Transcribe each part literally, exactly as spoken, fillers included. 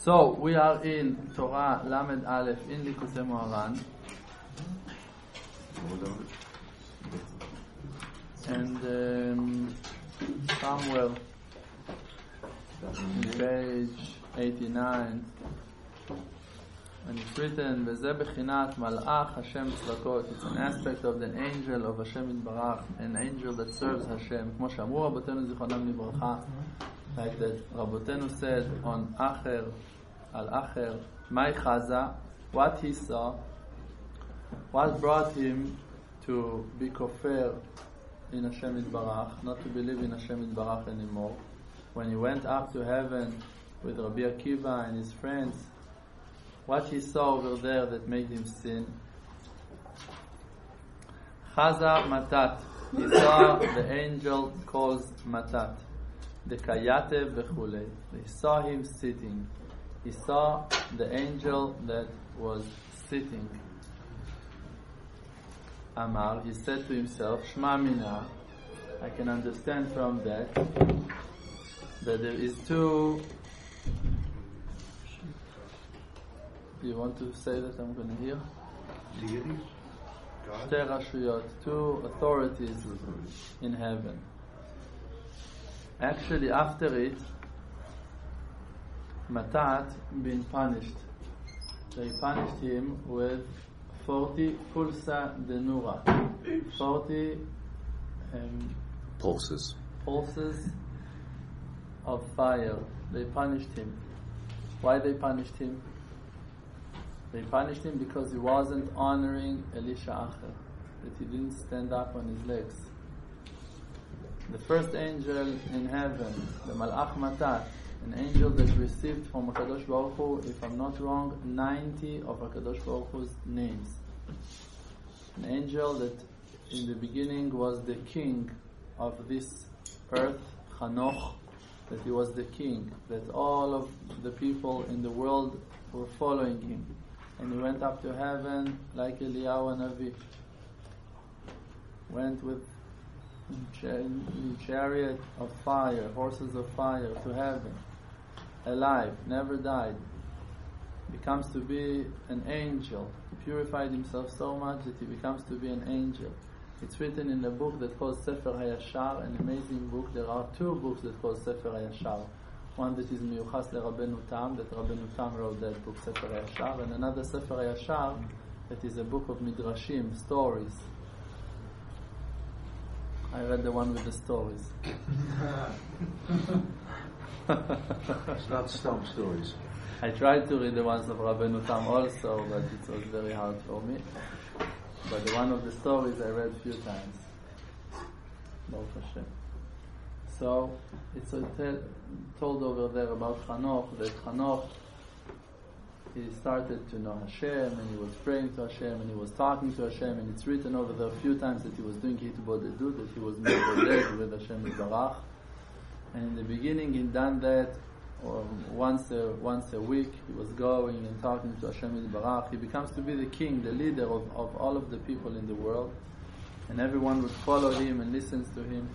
So we are in Torah Lamed Aleph in Likutei Moharan, and um, somewhere in page eighty-nine, and it's written, "V'zeh bechinat malach Hashem tzvakot." It's an aspect of the angel of Hashem Yitbarach, an angel that serves Hashem. כמו שאמרו רבותינו זיכרונם לברכה, like that Rabotenu said on Acher, Al Acher, Mai Chaza, what he saw, what brought him to be kofir in Hashem Yitbarach, not to believe in Hashem Yitbarach anymore. When he went up to heaven with Rabbi Akiva and his friends, what he saw over there that made him sin? Chaza Matat. He saw the angel called Matat. The Kayatev v'chulei. He saw him sitting. He saw the angel that was sitting. Amar, he said to himself, Shma mina, I can understand from that that there is two. Do you want to say that I'm going to hear? Deities? Shte rashuyot, two authorities in heaven. Actually, after it, Matat been punished. They punished him with forty pulsa denura, forty um, Pulses. pulses of fire. They punished him. Why they punished him? They punished him because he wasn't honoring Elisha Acher, that he didn't stand up on his legs. The first angel in heaven, the Malach Matat, an angel that received from HaKadosh Baruch Hu, if I'm not wrong, ninety of HaKadosh Baruch Hu's names. An angel that in the beginning was the king of this earth, Chanoch, that he was the king, that all of the people in the world were following him. And he went up to heaven like Eliyahu Navi. Went with chariot of fire, horses of fire to heaven, alive, never died. Becomes to be an angel. He purified himself so much that he becomes to be an angel. It's written in a book that calls Sefer HaYashar, an amazing book. There are two books that call Sefer HaYashar. One that is Miyuchas LeRabbeinu Tam, that Rabbeinu Tam wrote that book, Sefer HaYashar, and another Sefer HaYashar that is a book of Midrashim, stories. I read the one with the stories. It's not stump stories. I tried to read the ones of Rabbeinu Tam also, but it was very hard for me. But the one of the stories I read a few times. Baruch Hashem. So it's a tell, told over there about Chanoch, that Chanoch, he started to know Hashem, and he was praying to Hashem, and he was talking to Hashem, and it's written over there a few times that he was doing hitbodedut, that he was boded with Hashem Yitbarach. And in the beginning he done that or once a, once a week. He was going and talking to Hashem Yitbarach. He becomes to be the king, the leader of, of all of the people in the world, and everyone would follow him and listens to him.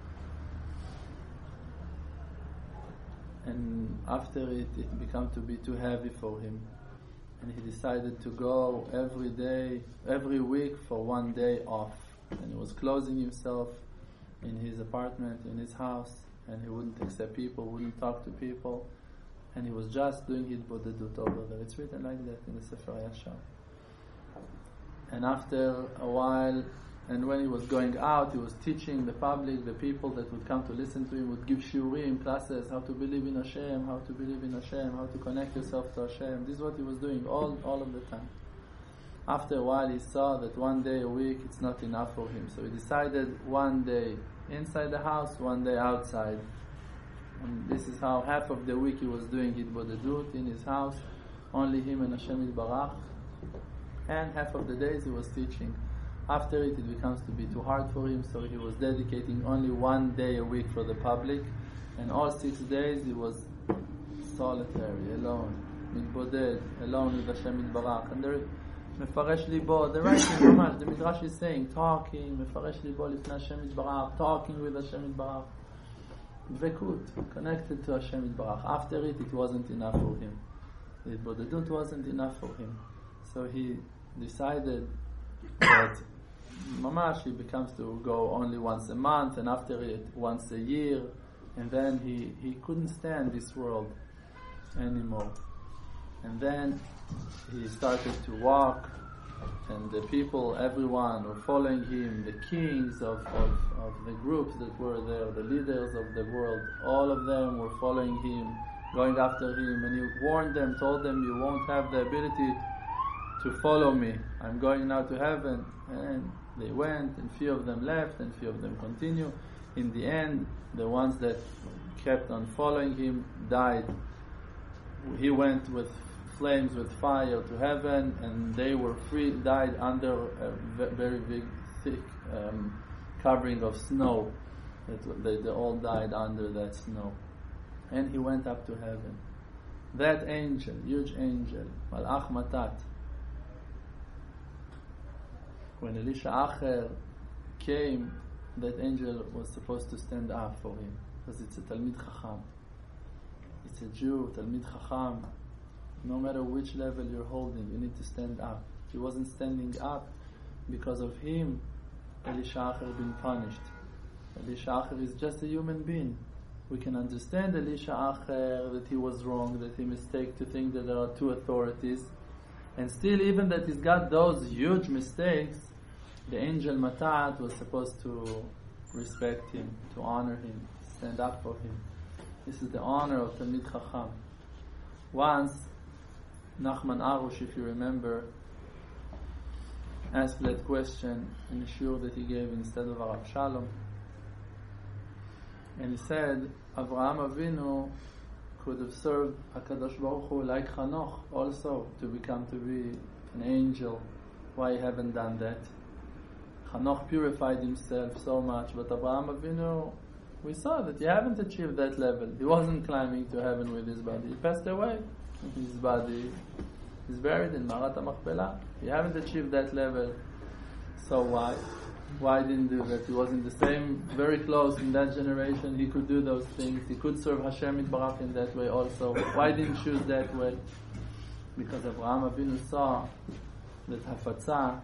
And after it, it became to be too heavy for him, and he decided to go every day, every week for one day off. And he was closing himself in his apartment, in his house, and he wouldn't accept people, wouldn't talk to people, and he was just doing hitbodedut over there. It's written like that in the Sefer HaYashar. And after a while, and when he was going out, he was teaching the public, the people that would come to listen to him, would give shiurim, classes, how to believe in Hashem, how to believe in Hashem, how to connect yourself to Hashem. This is what he was doing all, all of the time. After a while, he saw that one day a week, it's not enough for him. So he decided one day inside the house, one day outside. And this is how half of the week he was doing hitbodedut in his house, only him and Hashem Yitbarach. And half of the days he was teaching. After it, it becomes to be too hard for him, so he was dedicating only one day a week for the public, and all six days he was solitary, alone, mitboded, alone with Hashem Yitbarach. And there, מפרש ליבו, the writing ממש, the Midrash is saying, talking, מפרש ליבו לפני Hashem Yitbarach, talking with Hashem Yitbarach, dvekut, connected to Hashem Yitbarach. After it, it wasn't enough for him. The Bodedut wasn't enough for him. So he decided that Mamash, he becomes to go only once a month, and after it, once a year, and then he, he couldn't stand this world anymore. And then he started to walk, and the people, everyone were following him, the kings of, of, of the groups that were there, the leaders of the world, all of them were following him, going after him, and he warned them, told them, you won't have the ability to follow me. I'm going now to heaven. And they went, and few of them left, and few of them continued. In the end, the ones that kept on following him died. He went with flames, with fire to heaven, and they were free, died under a very big, thick um, covering of snow. That they, they all died under that snow. And he went up to heaven. That angel, huge angel, Malach Matat, when Elisha Acher came, that angel was supposed to stand up for him, because it's a Talmid Chacham. It's a Jew, Talmid Chacham. No matter which level you're holding, you need to stand up. He wasn't standing up. Because of him, Elisha Acher been punished. Elisha Acher is just a human being. We can understand Elisha Acher, that he was wrong, that he mistake to think that there are two authorities. And still, even that he's got those huge mistakes, the angel Matat was supposed to respect him, to honor him, stand up for him. This is the honor of Talmid Chacham. Once, Nachman Arush, if you remember, asked that question in a shiur that he gave instead of Arav Shalom. And he said, Avraham Avinu could have served HaKadosh Baruch Hu like Chanoch also, to become to be an angel. Why he haven't done that? Chanoch purified himself so much, but Avraham Avinu, we saw that he haven't achieved that level. He wasn't climbing to heaven with his body. He passed away. His body is buried in Marat HaMachpelah. He haven't achieved that level. So why? Why didn't do that? He was in the same, very close in that generation. He could do those things. He could serve Hashem Yitbarach in that way also. Why didn't he choose that way? Because Avraham Avinu saw that Hafatzah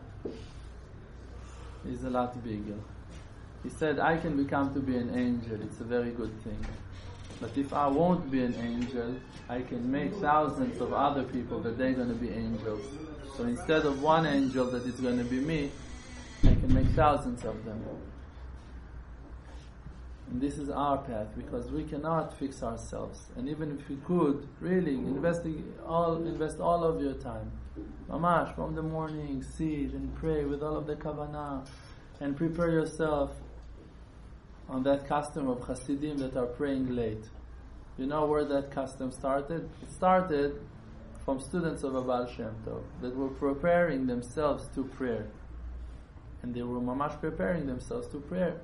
is a lot bigger. He said, I can become to be an angel. It's a very good thing. But if I won't be an angel, I can make thousands of other people that they're going to be angels. So instead of one angel that is going to be me, I can make thousands of them. And this is our path, because we cannot fix ourselves. And even if we could, really, investing all, invest all of your time. Mamash, from the morning, sit and pray with all of the kavanah, and prepare yourself on that custom of Hasidim that are praying late. You know where that custom started? It started from students of Abal Shem Tov that were preparing themselves to prayer. And they were mamash preparing themselves to prayer.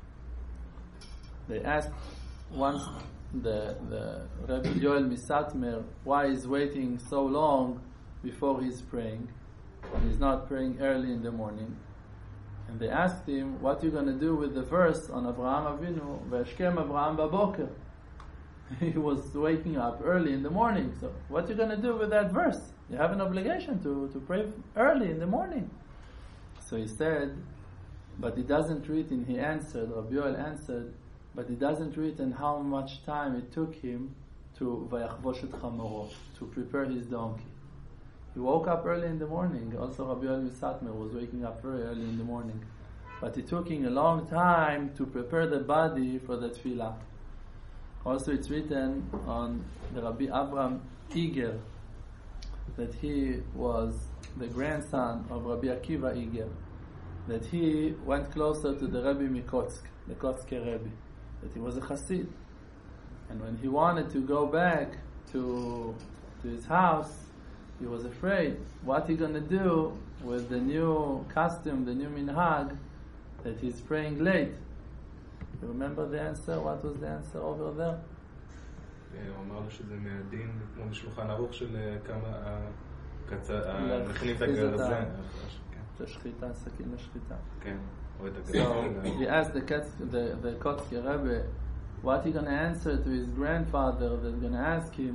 They asked once the, the Rabbi Yoel Misatmer why he's waiting so long before he's praying, and he's not praying early in the morning. And they asked him, what are you going to do with the verse on Avraham Avinu, V'eshkem Avraham Baboker? He was waking up early in the morning, so what are you going to do with that verse? You have an obligation to, to pray early in the morning. So he said, but he doesn't read, and he answered, Rabbi Yoel answered, but he doesn't read in how much time it took him to Vayachvosh et Chamoro, to prepare his donkey. He woke up early in the morning. Also Rabbi Yoel Misatmer was waking up very early in the morning. But it took him a long time to prepare the body for the tefillah. Also it's written on the Rabbi Avraham Iger that he was the grandson of Rabbi Akiva Iger, that he went closer to the Rebbe Mikotsk, the Kotsker Rebbe, that he was a Chassid. And when he wanted to go back to, to his house, he was afraid. What he going to do with the new custom, the new minhag, that he's praying late? You remember the answer? What was the answer over there? הוא אמר לו שזה מהדין, כמו בשולחן ערוך של כמה מכינים את הגרזן. את השחיטה, סכין לשחיטה. כן, או את הגרזן. So he asked the, the, the Kotsker Rebbe, what he going to answer to his grandfather that's going to ask him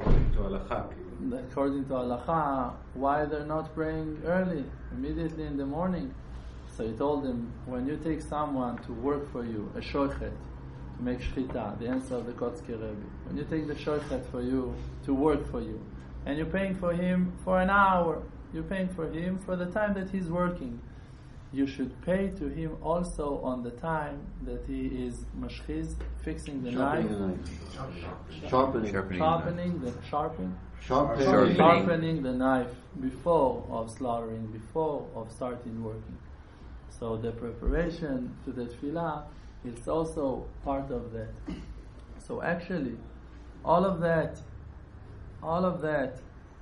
according to halacha. According to halacha, why they're not praying early, immediately in the morning? So he told him, when you take someone to work for you, a shochet, to make shchita, the answer of the Kotzker Rebbe, when you take the shochet for you, to work for you, and you're paying for him for an hour, you're paying for him for the time that he's working, you should pay to him also on the time that he is mashchiz, fixing the knife, Sharpening. Sharpening. sharpening the sharpening, Sharpening. Sharpening. sharpening the knife before of slaughtering, before of starting working. So the preparation to the tefillah is also part of that. So actually, all of that, all of that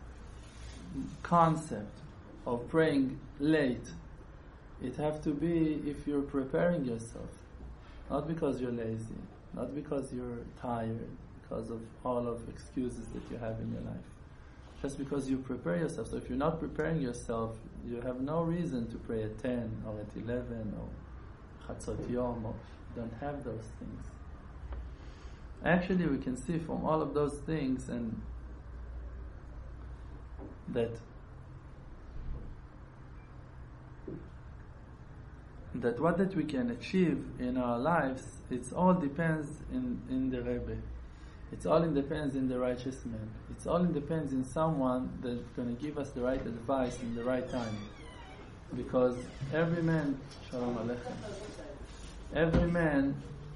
concept of praying late, it have to be if you're preparing yourself, not because you're lazy, not because you're tired, because of all of excuses that you have in your life. Just because you prepare yourself. So if you're not preparing yourself, you have no reason to pray at ten or at eleven or Chatzot Yom. Or you don't have those things. Actually, we can see from all of those things and that that what that we can achieve in our lives, it all depends in, in the Rebbe. It's all depends in the righteous man. It's all depends in someone that's going to give us the right advice in the right time. Because every man, Shalom Aleichem, every man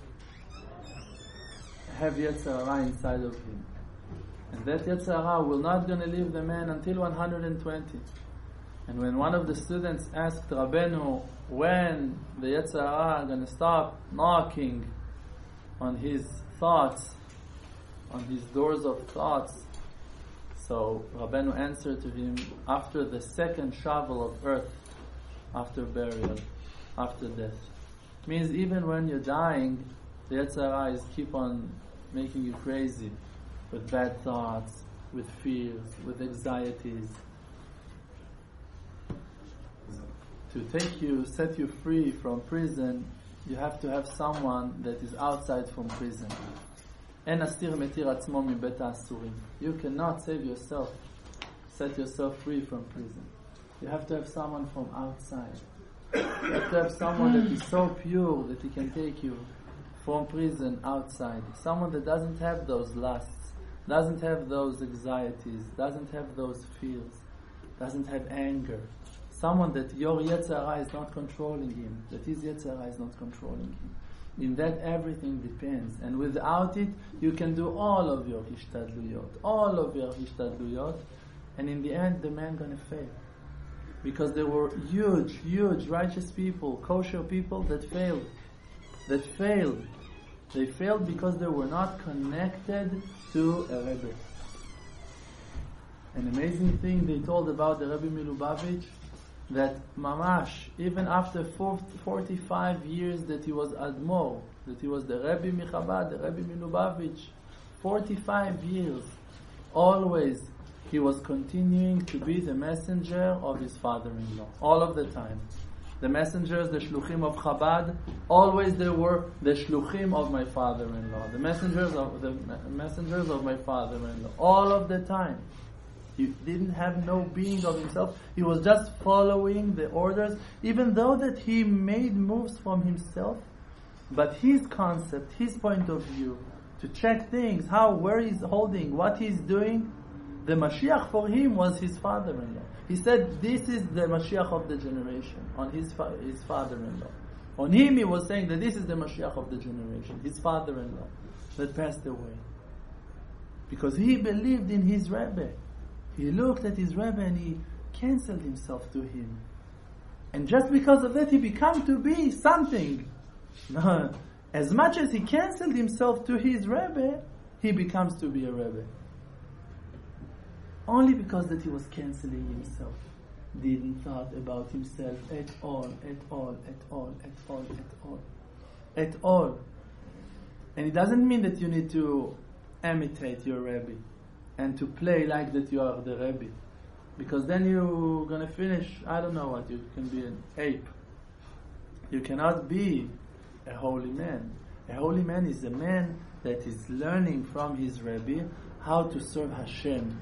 have Yetzer Hara inside of him. And that Yetzer Hara will not going to leave the man until one hundred twenty. And when one of the students asked Rabbeinu when the Yetzer Hara going to stop knocking on his thoughts, on his doors of thoughts, so Rabbeinu answered to him, after the second shovel of earth, after burial, after death. Means even when you're dying, the Yetzer Hara is keep on making you crazy with bad thoughts, with fears, with anxieties. To take you, set you free from prison, you have to have someone that is outside from prison. En asir metir atzmo mibet ha'asurim. You cannot save yourself, set yourself free from prison. You have to have someone from outside. You have to have someone that is so pure that he can take you from prison outside. Someone that doesn't have those lusts, doesn't have those anxieties, doesn't have those fears, doesn't have anger. Someone that your Yetzer Hara is not controlling him, that his Yetzer Hara is not controlling him. In that everything depends. And without it, you can do all of your hishtadluyot, all of your hishtadluyot, and in the end, the man gonna fail. Because there were huge, huge righteous people, kosher people that failed. That failed. They failed because they were not connected to a Rebbe. An amazing thing they told about the Rebbe Milubavitch, that Mamash, even after forty-five years that he was Admor, that he was the Rebbe Michabad, the Rebbe Milubavitch, forty-five years, always he was continuing to be the messenger of his father-in-law, all of the time. The messengers, the shluchim of Chabad, always they were the shluchim of my father-in-law, the messengers of the messengers of my father-in-law, all of the time. He didn't have no being of himself. He was just following the orders, even though that he made moves from himself. But his concept, his point of view, to check things, how, where he's holding, what he's doing, the Mashiach for him was his father-in-law. He said, this is the Mashiach of the generation, on his fa- his father-in-law. On him he was saying that this is the Mashiach of the generation, his father-in-law, that passed away. Because he believed in his Rebbe. He looked at his Rebbe and he cancelled himself to him. And just because of that, he became to be something. As much as he cancelled himself to his Rebbe, he becomes to be a Rebbe. Only because that he was cancelling himself. Didn't thought about himself at all, at all, at all, at all, at all. At all. And it doesn't mean that you need to imitate your Rebbe and to play like that you are the Rebbe. Because then you're going to finish, I don't know what, you can be an ape. You cannot be a holy man. A holy man is a man that is learning from his Rebbe how to serve Hashem.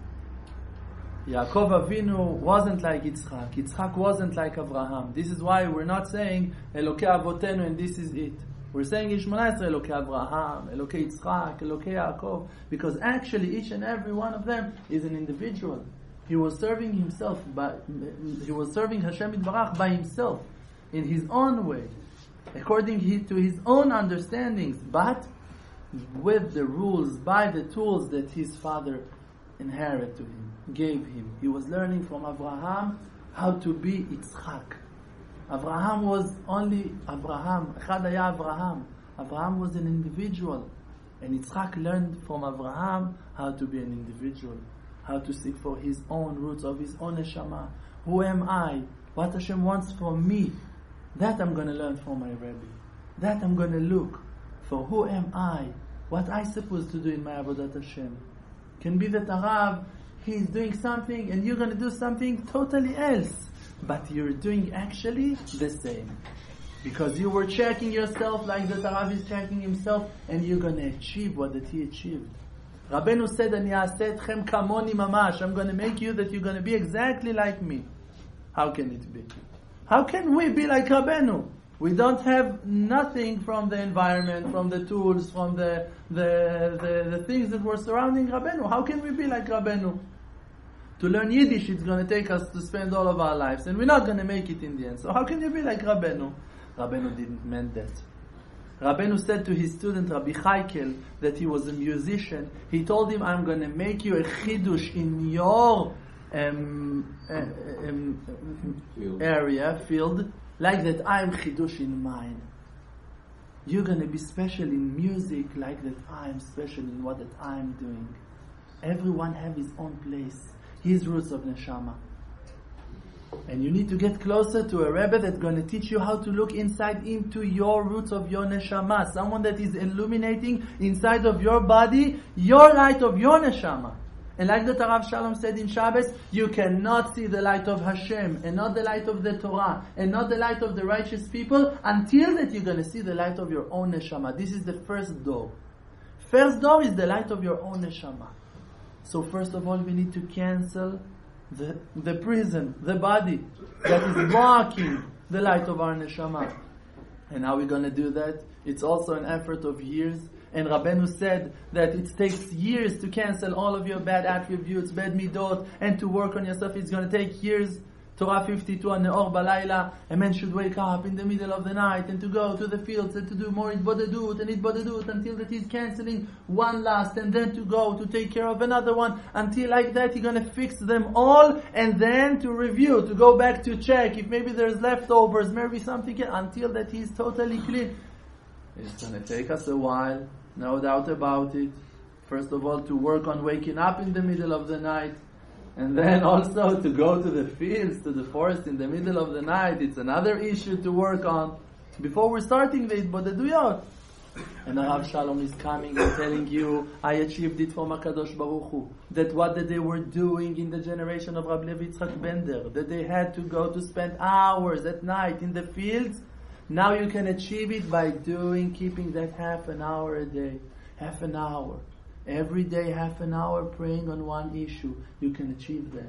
Yaakov Avinu wasn't like Yitzchak. Yitzchak wasn't like Abraham. This is why we're not saying Elokei Avotenu and this is it. We're saying Yishmona Esrei Elokei Abraham, Elokei Yitzchak, Elokei Yaakov, because actually each and every one of them is an individual. He was serving himself, by, he was serving Hashem Yitbarach by himself, in his own way, according to his own understandings, but with the rules, by the tools that his father inherited to him, gave him. He was learning from Abraham how to be Yitzchak. Abraham was only Abraham. Echad haya Abraham. Abraham was an individual. And Yitzchak learned from Abraham how to be an individual. How to seek for his own roots of his own neshama. Who am I? What Hashem wants from me. That I'm going to learn from my Rebbe. That I'm going to look for who am I? What I supposed to do in my Avodat Hashem. Can be that Arav, he's doing something and you're going to do something totally else. But you're doing actually the same. Because you were checking yourself like the Arav is checking himself, and you're going to achieve what that he achieved. Rabbeinu said, Ani a'aseh etchem kamoni mamash. I'm going to make you that you're going to be exactly like me. How can it be? How can we be like Rabbeinu? We don't have nothing from the environment, from the tools, from the the, the, the things that were surrounding Rabbeinu. How can we be like Rabbeinu? To learn Yiddish, it's going to take us to spend all of our lives, and we're not going to make it in the end. So how can you be like Rabbeinu? Rabbeinu didn't mean that. Rabbeinu said to his student Rabbi Chaikel that he was a musician. He told him, I'm going to make you a chidush in your um, uh, um, Field. area, field, like that I'm chidush in mine. You're going to be special in music like that I'm special in what that I'm doing. Everyone have his own place. His roots of neshama. And you need to get closer to a Rebbe that's going to teach you how to look inside into your roots of your neshama. Someone that is illuminating inside of your body, your light of your neshama. And like the Tarav Shalom said in Shabbos, you cannot see the light of Hashem, and not the light of the Torah, and not the light of the righteous people, until that you're going to see the light of your own neshama. This is the first door. First door is the light of your own neshama. So first of all, we need to cancel the, the prison, the body that is blocking the light of our neshama. And how are we going to do that? It's also an effort of years. And Rabbeinu said that it takes years to cancel all of your bad attributes, bad midot, and to work on yourself. It's going to take years. Torah fifty-two, Ne'or Balayla, a man should wake up in the middle of the night and to go to the fields and to do more Itbodedut and Itbodedut until that he's cancelling one last, and then to go to take care of another one, until like that he's going to fix them all, and then to review, to go back to check if maybe there's leftovers, maybe something, until that he's totally clean. It's going to take us a while, no doubt about it. First of all, to work on waking up in the middle of the night. And then also to go to the fields, to the forest in the middle of the night. It's another issue to work on before we're starting the Itbodeduyot. And Arav Shalom is coming and telling you, I achieved it from HaKadosh Baruch Hu. That what that they were doing in the generation of Rabbi Levi Yitzchak Bender, that they had to go to spend hours at night in the fields, now you can achieve it by doing, keeping that half an hour a day. Half an hour. Every day, half an hour praying on one issue, you can achieve that.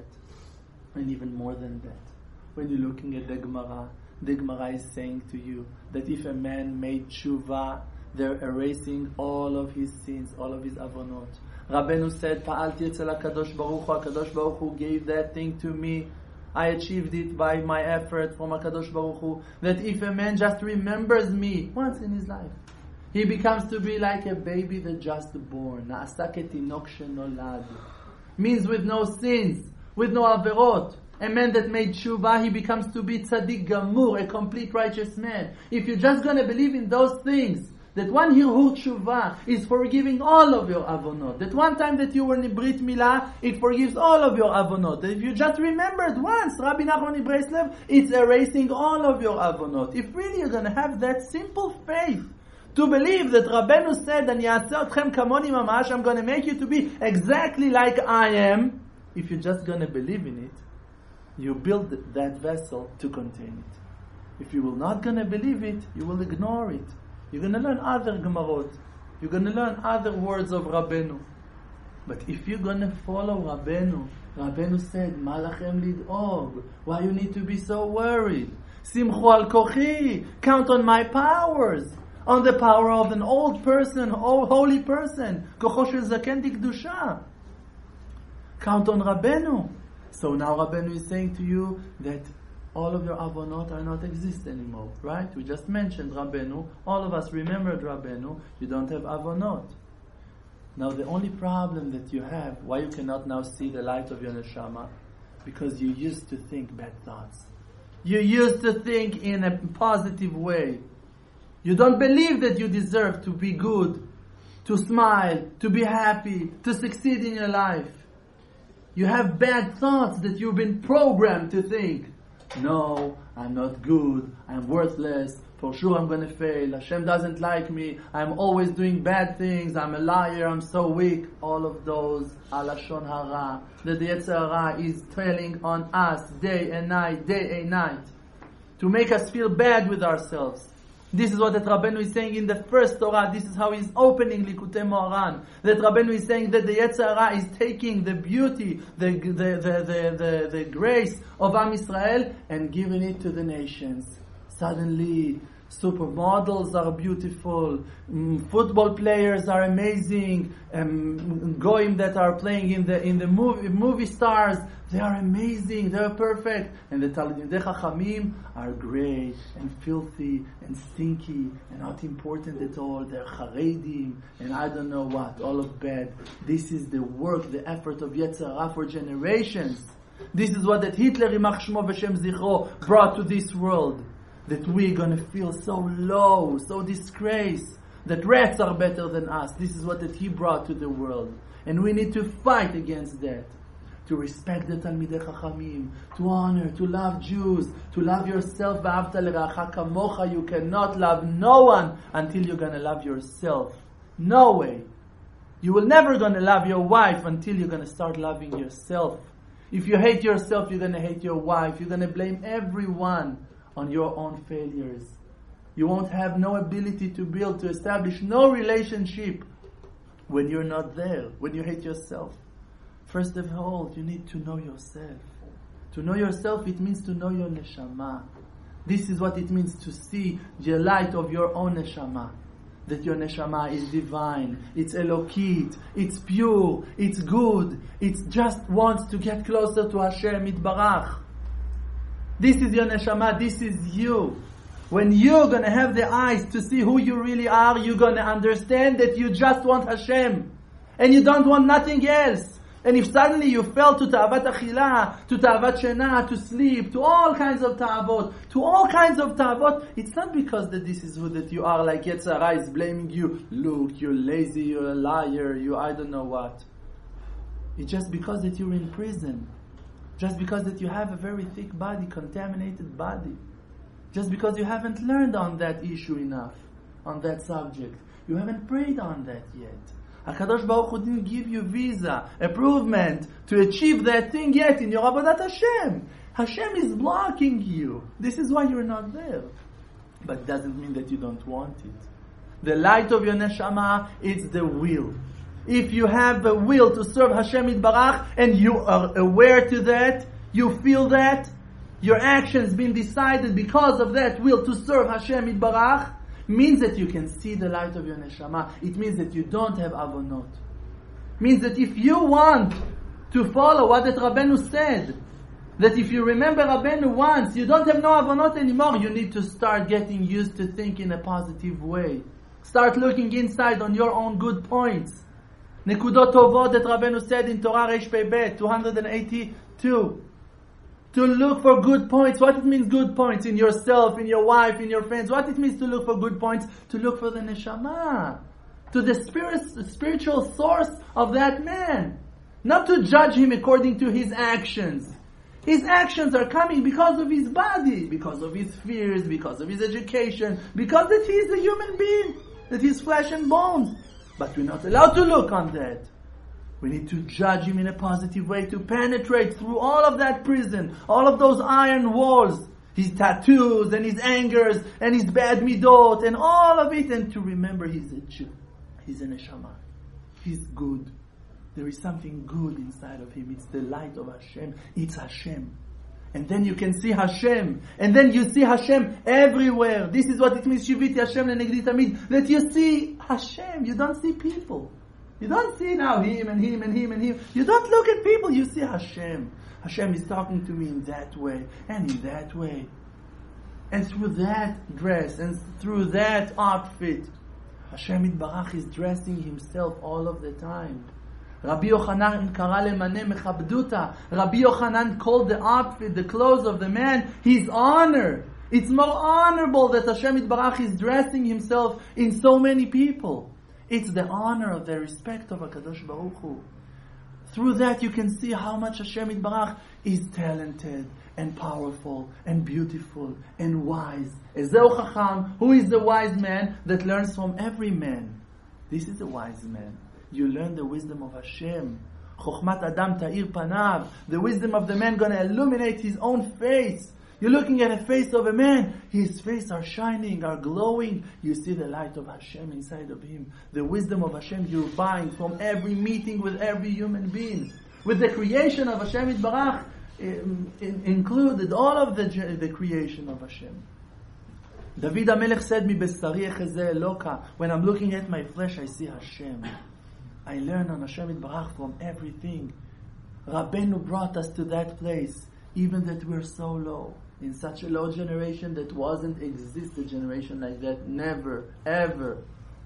And even more than that. When you're looking at the Gemara, the Gemara is saying to you that if a man made tshuva, they're erasing all of his sins, all of his avonot. Rabbeinu said, Pa'alti etzel HaKadosh Baruch Hu, HaKadosh Baruch Hu gave that thing to me. I achieved it by my effort from HaKadosh Baruch Hu, that if a man just remembers me once in his life, he becomes to be like a baby that just born. Na'asa ketinok shenolad. Means with no sins, with no averot. A man that made tshuva, he becomes to be tzaddik gamur, a complete righteous man. If you're just going to believe in those things, that one hirhur tshuva is forgiving all of your avonot. That one time that you were in Brit Milah, it forgives all of your avonot. That if you just remembered once, Rabbi Nachman Breslev, it's erasing all of your avonot. If really you're going to have that simple faith, to believe that Rabbeinu said, Ani a'aseh etchem kamoni mamash, I'm going to make you to be exactly like I am. If you're just going to believe in it, you build that vessel to contain it. If you will not going to believe it, you will ignore it. You're going to learn other Gemarot. You're going to learn other words of Rabbeinu. But if you're going to follow Rabbeinu, Rabbeinu said, Ma lachem lid'og? Why you need to be so worried? Simchu al kochi. Count on my powers. On the power of an old person, old holy person. Kocho shel zaken dikdusha. Count on Rabbeinu. So now Rabbeinu is saying to you that all of your avonot are not exist anymore, right? We just mentioned Rabbeinu. All of us remembered Rabbeinu. You don't have avonot. Now the only problem that you have, why you cannot now see the light of your neshama, because you used to think bad thoughts. You used to think in a positive way. You don't believe that you deserve to be good, to smile, to be happy, to succeed in your life. You have bad thoughts that you've been programmed to think. No, I'm not good, I'm worthless, for sure I'm going to fail, Hashem doesn't like me, I'm always doing bad things, I'm a liar, I'm so weak. All of those alashon hara that the Yetzer Hara is telling on us day and night, day and night, to make us feel bad with ourselves. This is what that Rabbeinu is saying in the first Torah. This is how he's opening Likutei Moharan. That Rabbeinu is saying that the Yetzer Hara is taking the beauty, the the, the, the, the, the grace of Am Yisrael and giving it to the nations. Suddenly, supermodels are beautiful, mm, football players are amazing, um, goyim that are playing in the in the movie movie stars, they are amazing, they are perfect, and the Talmidei Chachamim are gray and filthy and stinky and not important at all. They're Charedim and I don't know what, all of bad. This is the work, the effort of Yetzer Hara for generations. This is what that Hitler, Yimach Shmo V'Shem Zichro, brought to this world. That we're going to feel so low, so disgraced, that rats are better than us. This is what that he brought to the world. And we need to fight against that. To respect the Talmidei Chachamim, to honor, to love Jews, to love yourself. V'ahavta l'reacha kamocha. You cannot love no one until you're going to love yourself. No way. You will never going to love your wife until you're going to start loving yourself. If you hate yourself, you're going to hate your wife. You're going to blame everyone on your own failures. You won't have no ability to build, to establish no relationship when you're not there, when you hate yourself. First of all, you need to know yourself. To know yourself, it means to know your neshama. This is what it means to see the light of your own neshama. That your neshama is divine, it's Elokit, it's pure, it's good, it just wants to get closer to Hashem Yitbarach. This is your neshama, this is you. When you're going to have the eyes to see who you really are, you're going to understand that you just want Hashem. And you don't want nothing else. And if suddenly you fell to ta'avat achila, to ta'avat shena, to sleep, to all kinds of ta'avot, to all kinds of ta'avot, it's not because that this is who that you are, like Yetzer Hara is blaming you. Look, you're lazy, you're a liar, you I don't know what. It's just because that you're in prison. Just because that you have a very thick body, contaminated body. Just because you haven't learned on that issue enough, on that subject. You haven't prayed on that yet. HaKadosh Baruch Hu didn't give you visa, approval to achieve that thing yet in your Avodat Hashem. Hashem is blocking you. This is why you're not there. But it doesn't mean that you don't want it. The light of your neshama is the will. If you have a will to serve Hashem Yitbarach and you are aware to that, you feel that, your actions been decided because of that will to serve Hashem Yitbarach, means that you can see the light of your neshama. It means that you don't have avonot. Means that if you want to follow what that Rabbeinu said, that if you remember Rabbeinu once, you don't have no avonot anymore, you need to start getting used to think in a positive way. Start looking inside on your own good points. Nekudot tovot that Rabbeinu said in Torah Reish Pei Bet, two hundred eighty-two. To look for good points. What it means good points? In yourself, in your wife, in your friends. What it means to look for good points? To look for the neshama. To the spirit, spiritual source of that man. Not to judge him according to his actions. His actions are coming because of his body, because of his fears, because of his education, because that he is a human being, that he is flesh and bones. But we're not allowed to look on that. We need to judge him in a positive way, to penetrate through all of that prison, all of those iron walls, his tattoos and his angers and his bad midot and all of it, and to remember he's a Jew. He's a neshama. He's good. There is something good inside of him. It's the light of Hashem. It's Hashem. And then you can see Hashem. And then you see Hashem everywhere. This is what it means, Shiviti Hashem lenegdi tamid. That you see Hashem. You don't see people. You don't see now him and him and him and him. You don't look at people. You see Hashem. Hashem is talking to me in that way and in that way. And through that dress and through that outfit, Hashem Yitbarach is dressing himself all of the time. Rabbi Yochanan kara lemane mechabduta. Rabbi Yochanan called the outfit, the clothes of the man, his honor. It's more honorable that Hashem Yitbarach is dressing himself in so many people. It's the honor of the respect of HaKadosh Baruch Hu. Through that you can see how much Hashem Yitbarach is talented and powerful and beautiful and wise. Ezeu Chacham, who is the wise man that learns from every man? This is the wise man. You learn the wisdom of Hashem. Chokhmat Adam ta'ir panav. The wisdom of the man going to illuminate his own face. You're looking at the face of a man. His face are shining, are glowing. You see the light of Hashem inside of him. The wisdom of Hashem you're buying from every meeting with every human being. With the creation of Hashem Yitbarach um, in, included all of the, the creation of Hashem. David HaMelech said, Mi besari echezeh Eloka. When I'm looking at my flesh, I see Hashem. I learn on Hashem Yitbarach from everything. Rabbeinu brought us to that place, even that we're so low. In such a low generation that wasn't exist a generation like that. Never, ever.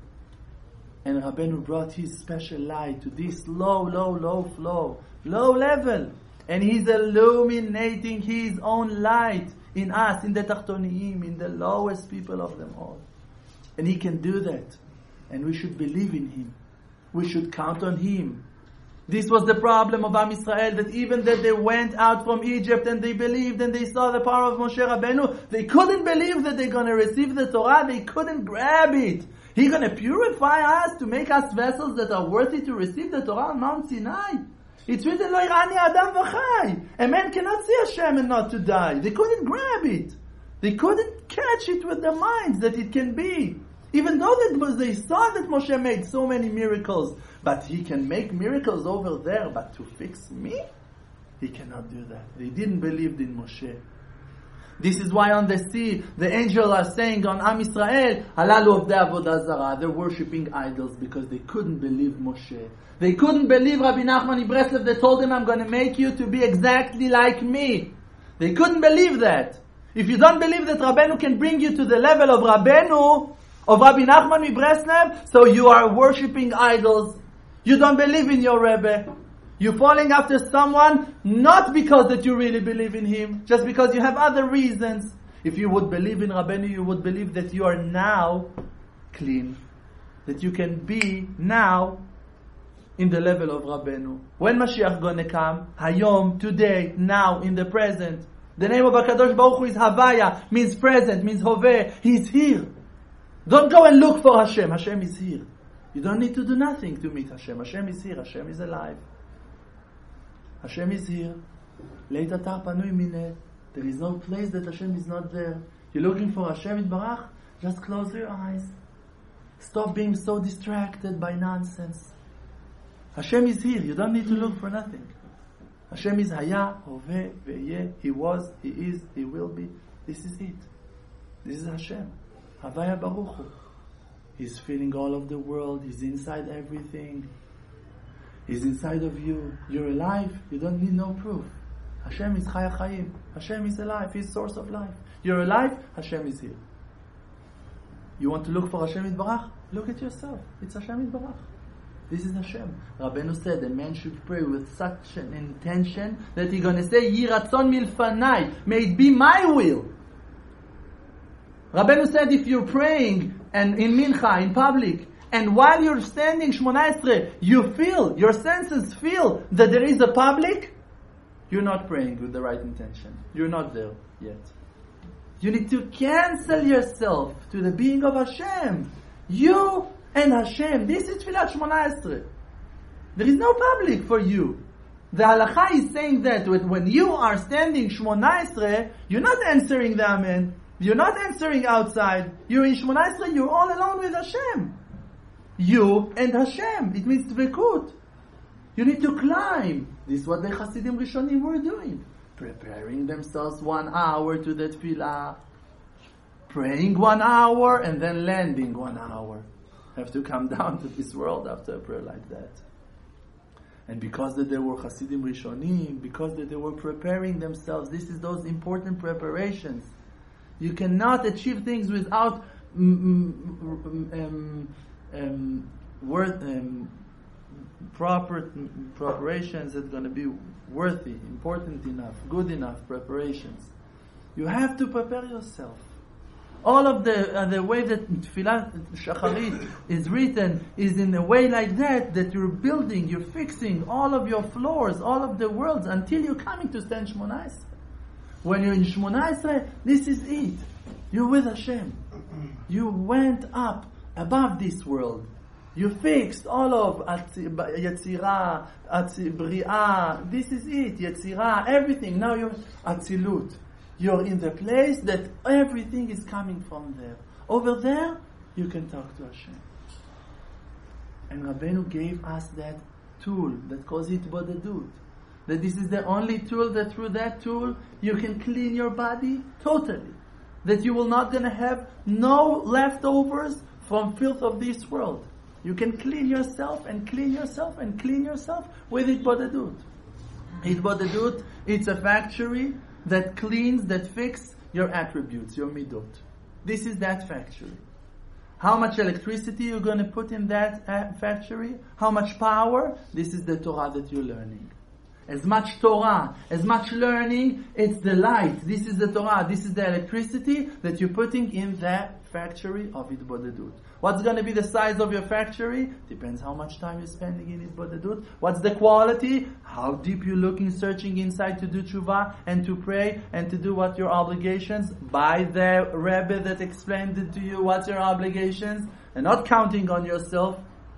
And Rabbeinu brought his special light to this low, low, low flow. Low level. And he's illuminating his own light in us, in the Tachtoniim, in the lowest people of them all. And he can do that. And we should believe in him. We should count on him. This was the problem of Am Yisrael, that even that they went out from Egypt and they believed and they saw the power of Moshe Rabbeinu, they couldn't believe that they're going to receive the Torah. They couldn't grab it. He's going to purify us to make us vessels that are worthy to receive the Torah on Mount Sinai. It's written, Lo irani Adam v'chai. A man cannot see Hashem and not to die. They couldn't grab it. They couldn't catch it with their minds that it can be. Even though that was, they saw that Moshe made so many miracles, but he can make miracles over there, but to fix me? He cannot do that. They didn't believe in Moshe. This is why on the sea, the angels are saying on Am Yisrael, Halalu Avdei Avodah Zarah, they're worshipping idols because they couldn't believe Moshe. They couldn't believe Rabbi Nachman Ibreslev that told them, I'm going to make you to be exactly like me. They couldn't believe that. If you don't believe that Rabbeinu can bring you to the level of Rabbeinu, of Rabbi Nachman Ibreslev, so you are worshipping idols. You don't believe in your Rebbe. You're falling after someone not because that you really believe in him, just because you have other reasons. If you would believe in Rabbeinu, you would believe that you are now clean. That you can be now in the level of Rabbeinu. When Mashiach gonna come? Hayom, today, now, in the present. The name of HaKadosh Baruch Hu is Havaya, means present, means Hoveh. He's here. Don't go and look for Hashem. Hashem is here. You don't need to do nothing to meet Hashem. Hashem is here. Hashem is alive. Hashem is here. Leit atar panui mineh. There is no place that Hashem is not there. You're looking for Hashem Yitbarach? Just close your eyes. Stop being so distracted by nonsense. Hashem is here. You don't need to look for nothing. Hashem is Haya, Hoveh, Ve'yeh. He was, He is, He will be. This is it. This is Hashem. Havaya Baruch Hu. He's feeling all of the world. He's inside everything. He's inside of you. You're alive. You don't need no proof. Hashem is Chaya Chayim. Hashem is alive. He's source of life. You're alive. Hashem is here. You want to look for Hashem Yitbarach? Look at yourself. It's Hashem Yitbarach. This is Hashem. Rabbeinu said a man should pray with such an intention that he's going to say, Yi ratzon milfanai. May it be my will. Rabbeinu said if you're praying and in mincha, in public, and while you're standing Shmona Esrei, you feel, your senses feel that there is a public, you're not praying with the right intention. You're not there yet. You need to cancel yourself to the being of Hashem. You and Hashem. This is Tfilat Shmona Esrei. There is no public for you. The halacha is saying that when you are standing Shmona Esrei, you're not answering the Amen. You're not answering outside. You're in Shmona Esrei, you're all alone with Hashem. You and Hashem. It means Dvekut. You need to climb. This is what the Hasidim Rishonim were doing. Preparing themselves one hour to the tefillah. Praying one hour and then landing one hour. Have to come down to this world after a prayer like that. And because that they were Hasidim Rishonim, because that they were preparing themselves, this is those important preparations. You cannot achieve things without um, um, um, worth, um, proper preparations that are going to be worthy, important enough, good enough preparations. You have to prepare yourself. All of the uh, the way that Tfilat Shacharit is written is in a way like that, that you're building, you're fixing all of your floors, all of the worlds, until you're coming to stand Shmona Esrei. When you're in Shmona Esrei, this is it. You're with Hashem. You went up above this world. You fixed all of Yetzirah, Bri'ah. This is it. Yetzirah, everything. Now you're Atzilut. You're in the place that everything is coming from there. Over there, you can talk to Hashem. And Rabbeinu gave us that tool that calls it Bodedut. That this is the only tool that through that tool you can clean your body totally. That you will not going to have no leftovers from filth of this world. You can clean yourself and clean yourself and clean yourself with Hitbodedut. Hitbodedut, it's a factory that cleans, that fixes your attributes, your midot. This is that factory. How much electricity you're going to put in that uh, factory? How much power? This is the Torah that you're learning. As much Torah, as much learning, it's the light. This is the Torah. This is the electricity that you're putting in that factory of Hitbodedut. What's going to be the size of your factory? Depends how much time you're spending in Hitbodedut. What's the quality? How deep you're looking, searching inside to do tshuva and to pray and to do what your obligations. By the Rebbe that explained it to you, what's your obligations? And not counting on yourself.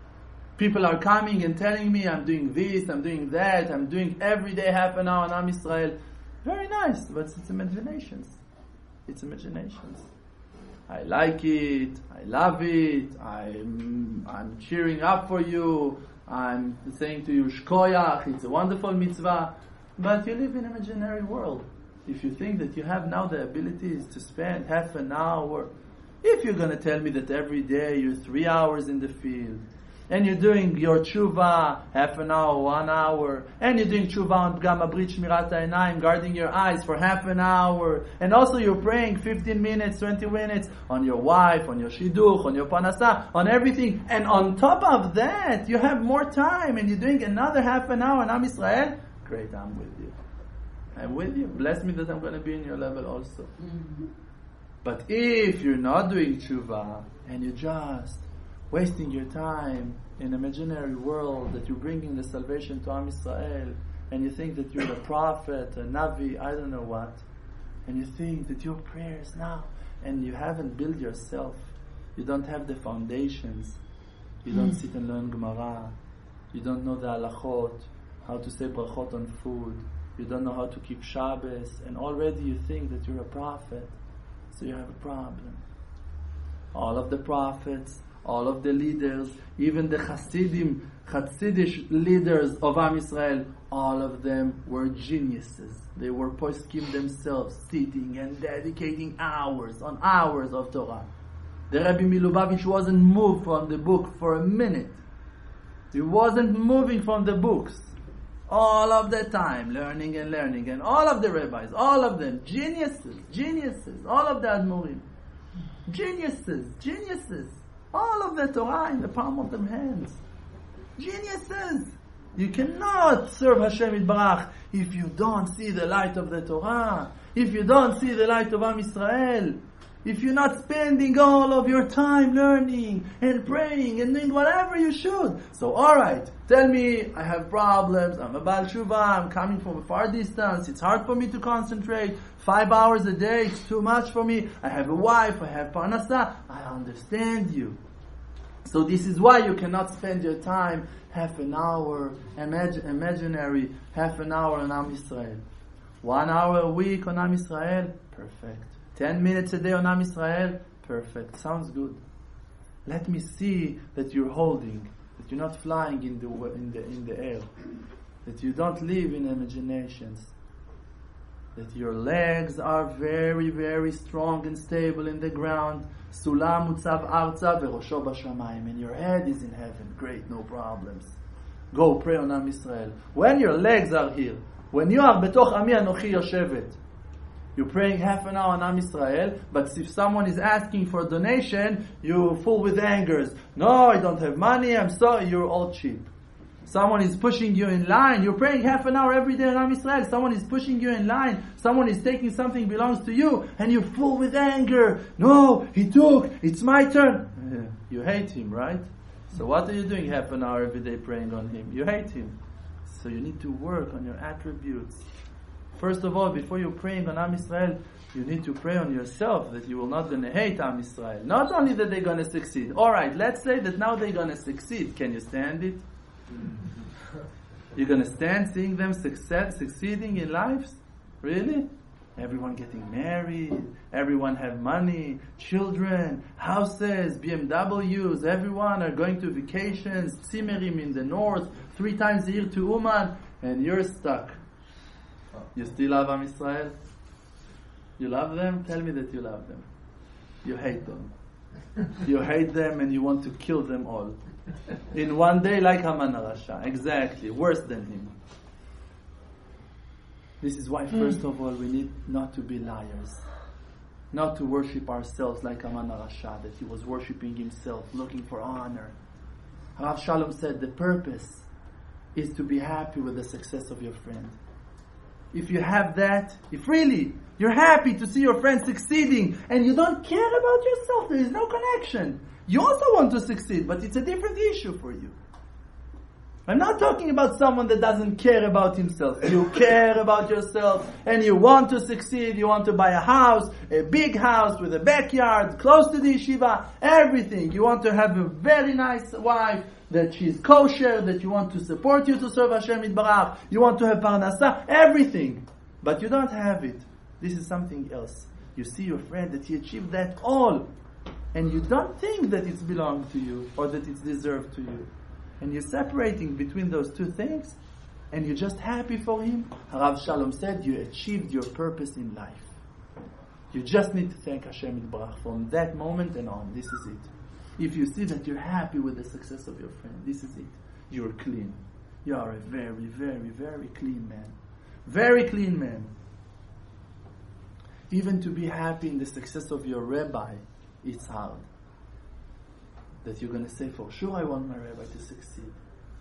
People are coming and telling me, I'm doing this, I'm doing that, I'm doing every day half an hour on Am Yisrael. Very nice, but it's imaginations. It's imaginations. I like it, I love it, I'm, I'm cheering up for you, I'm saying to you, Shkoyach, it's a wonderful mitzvah, but you live in an imaginary world. If you think that you have now the abilities to spend half an hour, if you're going to tell me that every day you're three hours in the field, and you're doing your tshuva half an hour, one hour, and you're doing tshuva on Pgam Abrit Shmirat HaEinayim, guarding your eyes for half an hour, and also you're praying fifteen minutes, twenty minutes on your wife, on your shidduch, on your panasah, on everything, and on top of that, you have more time, and you're doing another half an hour on Am Yisrael, great, I'm with you. I'm with you. Bless me that I'm going to be in your level also. Mm-hmm. But if you're not doing tshuva, and you're just wasting your time in an imaginary world, that you're bringing the salvation to Am Yisrael, and you think that you're a prophet, a Navi, I don't know what, and you think that your prayers now, and you haven't built yourself, you don't have the foundations, you don't sit and learn Gemara, you don't know the halachot, how to say brachot on food, you don't know how to keep Shabbos, and already you think that you're a prophet, so you have a problem. All of the prophets, all of the leaders, even the Hasidim, Hasidish leaders of Am Yisrael, all of them were geniuses. They were poskim themselves, sitting and dedicating hours on hours of Torah. The Rabbi Milubavitch wasn't moved from the book for a minute. He wasn't moving from the books. All of the time, learning and learning. And all of the rabbis, all of them, geniuses, geniuses, all of the Admorim. Geniuses, geniuses. All of the Torah in the palm of their hands. Geniuses! You cannot serve Hashem Yitbarach if you don't see the light of the Torah. If you don't see the light of Am Yisrael. If you're not spending all of your time learning and praying and doing whatever you should. So alright, tell me, I have problems, I'm a Baal Shuvah, I'm coming from a far distance, it's hard for me to concentrate, five hours a day, it's too much for me, I have a wife, I have parnasah, I understand you. So this is why you cannot spend your time half an hour, imag- imaginary, half an hour on Am Yisrael. One hour a week on Am Yisrael, perfect. Ten minutes a day on Am Yisrael, perfect. Sounds good. Let me see that you're holding, that you're not flying in the in the in the air, that you don't live in imaginations, that your legs are very very strong and stable in the ground. Sulam mutzav arza verosho b'shamayim, and your head is in heaven. Great, no problems. Go pray on Am Yisrael. When your legs are here, when you are betoch ami anochi yoshevet, you're praying half an hour on Am Yisrael, but if someone is asking for a donation, you're full with angers. No, I don't have money, I'm sorry, you're all cheap. Someone is pushing you in line, you're praying half an hour every day on Am Yisrael, someone is pushing you in line, someone is taking something belongs to you, and you're full with anger. No, he took, it's my turn. Yeah. You hate him, right? So what are you doing half an hour every day praying on him? You hate him. So you need to work on your attributes. First of all, before you're praying on Am Yisrael, you need to pray on yourself that you will not going to hate Am Yisrael. Not only that they're going to succeed. Alright, let's say that now they're going to succeed. Can you stand it? You're going to stand seeing them success, succeeding in lives? Really? Everyone getting married, everyone have money, children, houses, B M Ws, everyone are going to vacations, Tzimerim in the north, three times a year to Uman, and you're stuck. You still love Am Yisrael? You love them? Tell me that you love them. You hate them. You hate them and you want to kill them all. In one day, like Haman HaRasha. Exactly. Worse than him. This is why, first of all, we need not to be liars. Not to worship ourselves like Haman HaRasha, that he was worshipping himself, looking for honor. Rav Shalom said the purpose is to be happy with the success of your friend. If you have that, if really you're happy to see your friend succeeding and you don't care about yourself, there is no connection. You also want to succeed, but it's a different issue for you. I'm not talking about someone that doesn't care about himself. You care about yourself and you want to succeed. You want to buy a house, a big house with a backyard, close to the yeshiva, everything. You want to have a very nice wife, that she's kosher, that you want to support you to serve Hashem Yitbarach. You want to have parnasa, everything. But you don't have it. This is something else. You see your friend that he achieved that all. And you don't think that it's belonged to you or that it's deserved to you. And you're separating between those two things and you're just happy for him. Harav Shalom said you achieved your purpose in life. You just need to thank Hashem Yitbarach from that moment and on. This is it. If you see that you're happy with the success of your friend, this is it. You're clean. You are a very, very, very clean man. Very clean man. Even to be happy in the success of your rabbi, it's hard. That you're going to say, for sure I want my rabbi to succeed.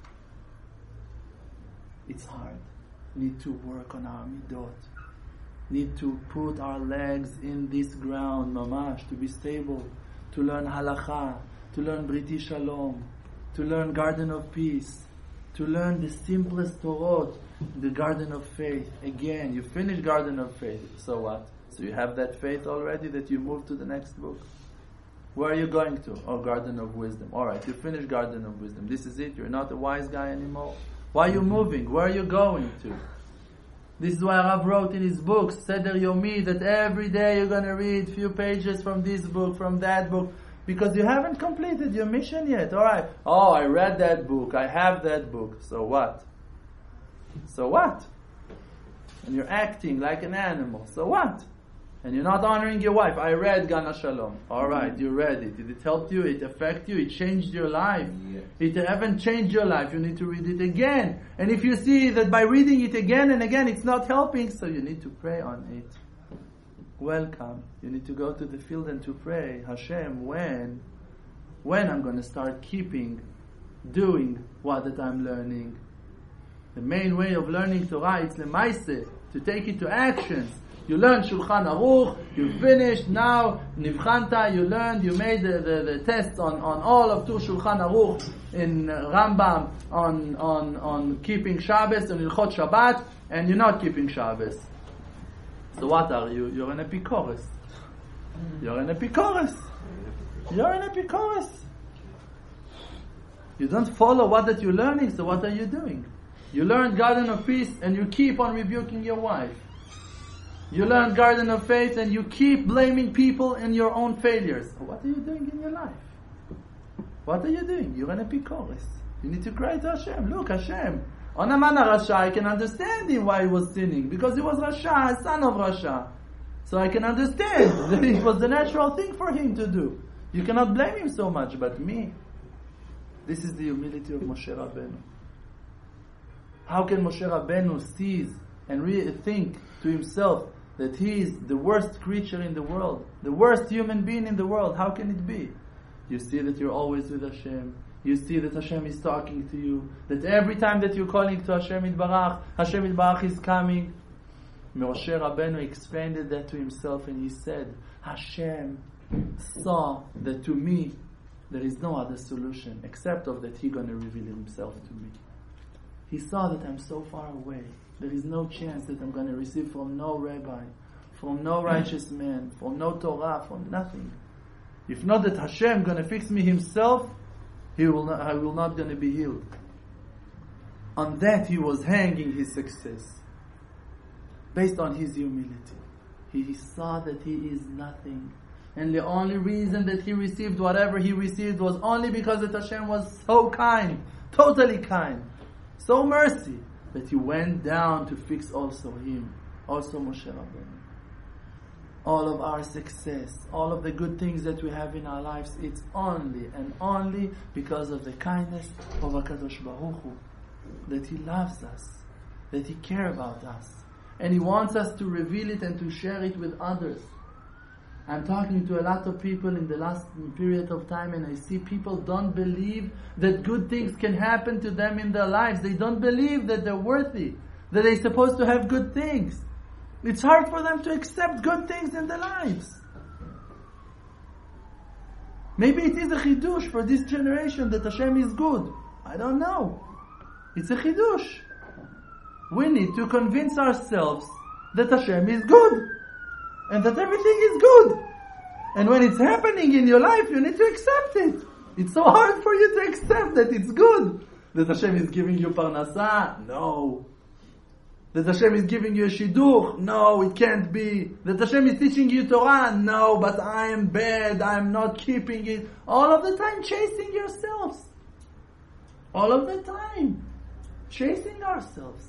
It's hard. Need to work on our midot. Need to put our legs in this ground, mamash, to be stable. To learn halacha, to learn Briti Shalom, to learn Garden of Peace, to learn the simplest Torot, the Garden of Faith. Again, you finish Garden of Faith, so what? So you have that faith already that you move to the next book. Where are you going to? Oh, Garden of Wisdom. Alright, you finish Garden of Wisdom. This is it, you're not a wise guy anymore. Why are you moving? Where are you going to? This is why Rav wrote in his book, Seder Yomi, that every day you're going to read a few pages from this book, from that book, because you haven't completed your mission yet. Alright, oh, I read that book, I have that book, so what? So what? And you're acting like an animal, so what? And you're not honoring your wife. I read Gana Shalom. Alright, you read it. Did it help you? It affect you? It changed your life? Yes. It haven't changed your life. You need to read it again. And if you see that by reading it again and again it's not helping, so you need to pray on it. Welcome. You need to go to the field and to pray. Hashem, when? When I'm going to start keeping, doing what that I'm learning? The main way of learning Torah is lemaaseh, to take it to actions. You learned Shulchan Aruch, you finished, now Nivchanta, you learned, you made the, the, the tests on, on all of two Shulchan Aruch in Rambam on, on, on keeping Shabbos and Ilchot Shabbat, and you're not keeping Shabbos. So what are you? You're an epikoros. You're an epikoros. You're an epikoros. You don't follow what that you're learning, so what are you doing? You learned Garden of Peace and you keep on rebuking your wife. You learn Garden of Faith and you keep blaming people in your own failures. What are you doing in your life? What are you doing? You're an epikoros. You need to cry to Hashem. Look, Hashem. Onamana Rasha, I can understand him why he was sinning. Because he was Rasha, a son of Rasha. So I can understand that it was the natural thing for him to do. You cannot blame him so much, but me. This is the humility of Moshe Rabbeinu. How can Moshe Rabbeinu seize and really think to himself that he is the worst creature in the world, the worst human being in the world? How can it be? You see that you're always with Hashem. You see that Hashem is talking to you. That every time that you're calling to Hashem Yitbarach, Hashem Yitbarach is coming. Moshe Rabbeinu expanded that to himself and he said, Hashem saw that to me there is no other solution except of that He's going to reveal Himself to me. He saw that I'm so far away. There is no chance that I'm going to receive from no rabbi, from no righteous man, from no Torah, from nothing. If not that Hashem going to fix me Himself, He will not, I will not going to be healed. On that He was hanging His success, based on His humility. He, he saw that He is nothing. And the only reason that he received whatever he received was only because that Hashem was so kind, totally kind, so mercy, that he went down to fix also him, also Moshe Rabbeinu. All of our success, all of the good things that we have in our lives, it's only and only because of the kindness of HaKadosh Baruch Hu, that He loves us, that He cares about us, and He wants us to reveal it and to share it with others. I'm talking to a lot of people in the last period of time, and I see people don't believe that good things can happen to them in their lives. They don't believe that they're worthy, that they're supposed to have good things. It's hard for them to accept good things in their lives. Maybe it is a chidush for this generation that Hashem is good. I don't know. It's a chidush. We need to convince ourselves that Hashem is good. And that everything is good. And when it's happening in your life, you need to accept it. It's so hard for you to accept that it's good. That Hashem is giving you parnasah? No. That Hashem is giving you a shidduch? No, it can't be. That Hashem is teaching you Torah? No, but I am bad. I am not keeping it. All of the time chasing yourselves. All of the time chasing ourselves.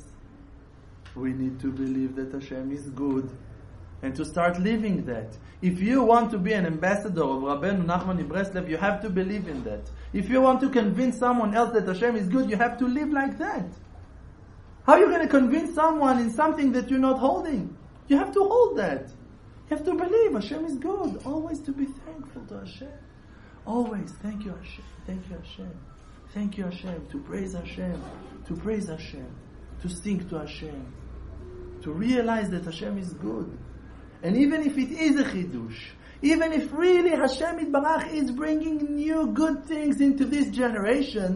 We need to believe that Hashem is good. And to start living that. If you want to be an ambassador of Rabbeinu Nachman Ibreslev, you have to believe in that. If you want to convince someone else that Hashem is good, you have to live like that. How are you going to convince someone in something that you're not holding? You have to hold that. You have to believe Hashem is good. Always to be thankful to Hashem. Always, thank you Hashem. Thank you Hashem. Thank you Hashem. To praise Hashem. To praise Hashem. To sing to Hashem. To realize that Hashem is good. And even if it is a chidush, even if really Hashem Yitbarach is bringing new good things into this generation,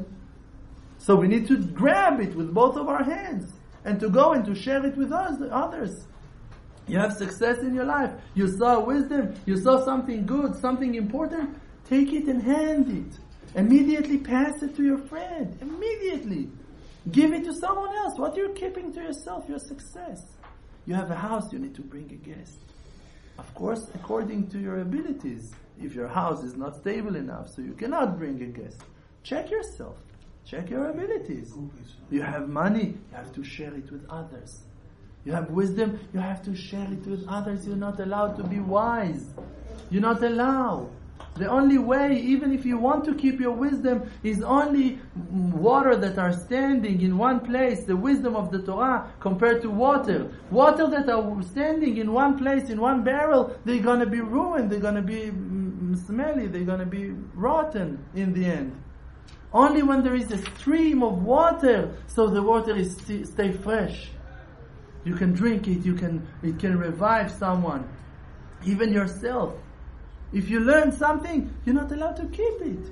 so we need to grab it with both of our hands and to go and to share it with us, others. You have success in your life. You saw wisdom. You saw something good, something important. Take it and hand it. Immediately pass it to your friend. Immediately. Give it to someone else. What you're keeping to yourself, your success. You have a house, you need to bring a guest. Of course, according to your abilities. If your house is not stable enough, so you cannot bring a guest, check yourself. Check your abilities. You have money, you have to share it with others. You have wisdom, you have to share it with others. You're not allowed to be wise. You're not allowed. The only way, even if you want to keep your wisdom, is only water that are standing in one place, the wisdom of the Torah, compared to water. Water that are standing in one place, in one barrel, they're going to be ruined, they're going to be smelly, they're going to be rotten in the end. Only when there is a stream of water, so the water is st- stay fresh. You can drink it, you can it can revive someone, even yourself. If you learn something, you're not allowed to keep it.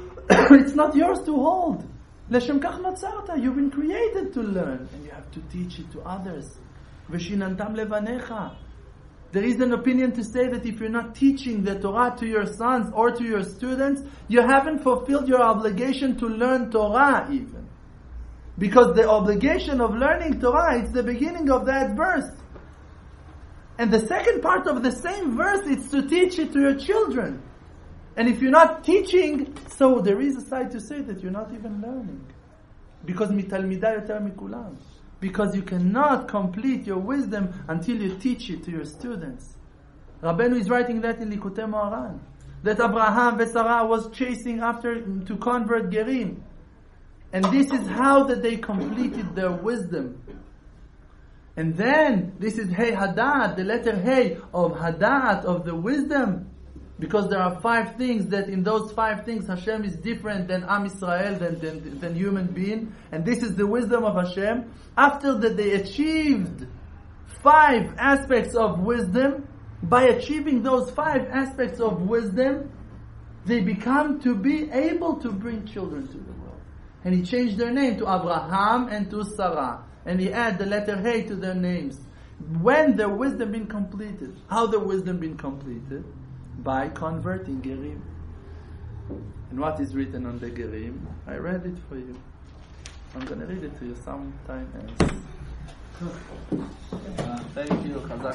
It's not yours to hold. Leshem kach notzarta. You've been created to learn, and you have to teach it to others. V'shinantam levanecha. There is an opinion to say that if you're not teaching the Torah to your sons or to your students, you haven't fulfilled your obligation to learn Torah even. Because the obligation of learning Torah, it's the beginning of that verse. And the second part of the same verse is to teach it to your children. And if you're not teaching, so there is a side to say that you're not even learning. Because mitalmida yoter mikulam. Because you cannot complete your wisdom until you teach it to your students. Rabbeinu is writing that in Likutei Moharan. That Abraham and Sarah was chasing after to convert Gerim. And this is how that they completed their wisdom. And then, this is Hey Hadat, the letter Hey of Hadat, of the wisdom. Because there are five things that in those five things Hashem is different than Am Yisrael, than, than, than human being. And this is the wisdom of Hashem. After that they achieved five aspects of wisdom, by achieving those five aspects of wisdom, they become to be able to bring children to the world. And he changed their name to Abraham and to Sarah. And he added the letter Hey to their names. When their wisdom been completed. How the wisdom been completed? By converting Gerim. And what is written on the Gerim? I read it for you. I'm going to read it to you sometime else. Uh, thank you.